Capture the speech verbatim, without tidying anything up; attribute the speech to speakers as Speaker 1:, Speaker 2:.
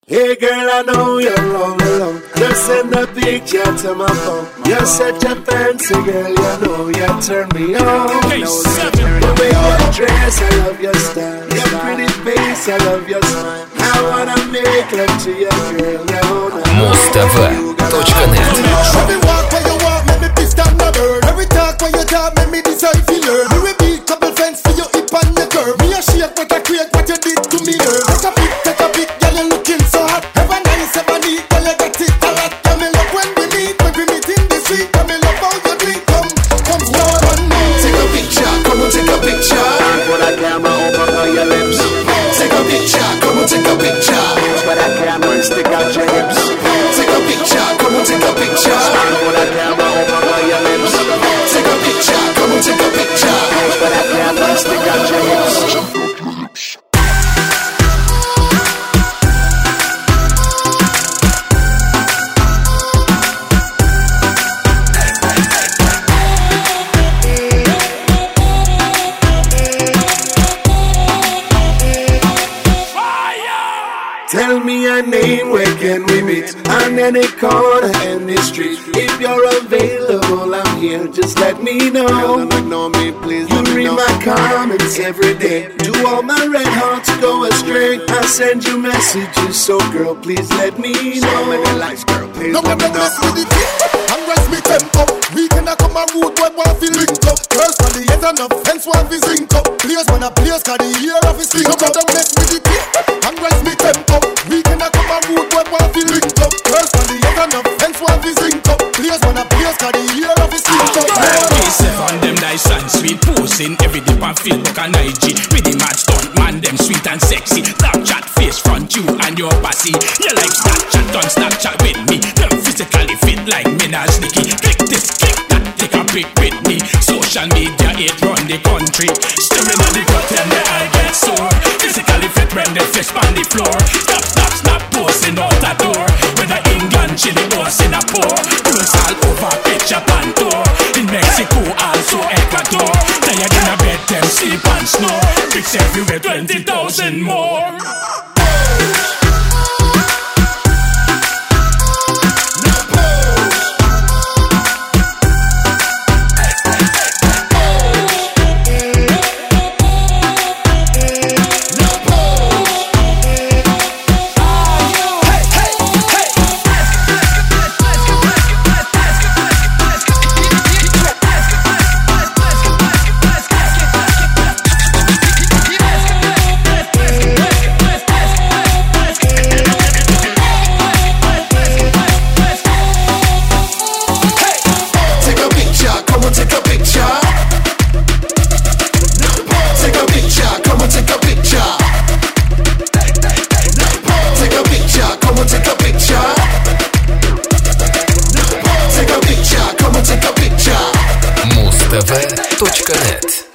Speaker 1: Hey girl, I know you're all alone. Just send a picture to my phone. You're such a fancy girl, you know you turn me on. The way you dress, I love your style. Your pretty face, I love your smile. I wanna make love to you, girl.
Speaker 2: Mustava точка нет.
Speaker 3: Every walk when you walk, make me piss down my bird. Every talk when you talk, make me decide to learn. You repeat couple friends for your hip and your curve. Me a shake what I create, what you did to me, girl. Take a pic, take a pic, girl, you looking so hot. Ever nice, ever neat, girl, you got it a lot. Tell me love when we meet, when we meet in the street. Tell me love how you drink, come, come start on me.
Speaker 4: Take a picture, come on, take a picture.
Speaker 1: Put a camera over on your lips.
Speaker 4: Take a picture, come on, take a picture.
Speaker 1: Put a camera and stick out your hips.
Speaker 4: Take a picture, come on, take a picture.
Speaker 1: Put a camera over on your lips.
Speaker 4: Take a picture, come on, take a picture.
Speaker 1: Put a camera and stick out your hips. Tell me your name, where can we meet? On any corner, any street. If you're available, I'm here, just let me know. Girl, don't ignore me, please. You read my comments every day. Do all my red hearts go astray? I send you messages, so girl, please let me know. So many likes, girl, please
Speaker 3: no
Speaker 1: let me know.
Speaker 3: No mess with the beat, and rest me tempo. Weekend I come a road, boy, want fi link up. Girls from the ends enough, hence want fi zinc up. Players when I players, cause the year of his thing. No matter mess with the beat, and rest me tempo. Weekend I come a road, boy, want fi link up. Girls from the ends enough, hence want fi zinc up. Players when I players, cause the year of his thing.
Speaker 5: Myself on them nice and sweet, posting every dip and feel like an I G. With the mad stunt man, them sweet and sexy. Snapchat face front you and your passy. You like Snapchat, don't Snapchat with me. Them physically fit like Minaj Nicky. Click this, click that, take a pic with me. Social media, it run the country. Staring at the button, the eye get sore. Physically fit when they fish on the floor. Stop, stop, stop, posting out the door. Whether England, Chile or Singapore. Girls all over, picture and tour. In Mexico, also Ecuador. Tired in a bed, them sleep and snore. Pics everywhere, twenty thousand more.
Speaker 2: Mustava точка нет.